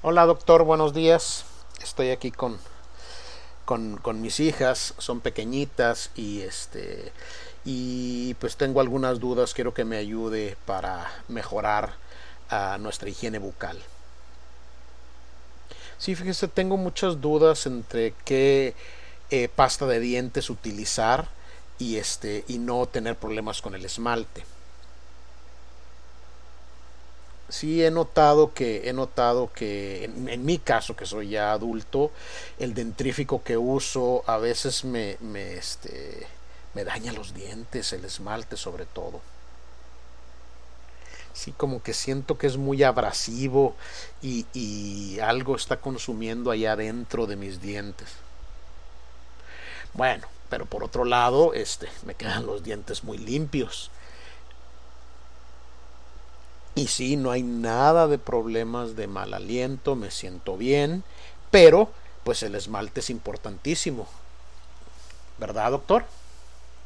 Hola doctor, buenos días. Estoy aquí con mis hijas, son pequeñitas y pues tengo algunas dudas, quiero que me ayude para mejorar nuestra higiene bucal. Sí, fíjese, tengo muchas dudas entre qué pasta de dientes utilizar y no tener problemas con el esmalte. Sí, he notado que en mi caso, que soy ya adulto, el dentrífico que uso a veces me daña los dientes, el esmalte sobre todo. Sí, como que siento que es muy abrasivo y algo está consumiendo allá adentro de mis dientes. Bueno, pero por otro lado, me quedan los dientes muy limpios. Y sí, no hay nada de problemas de mal aliento, me siento bien, pero pues el esmalte es importantísimo, ¿verdad, doctor?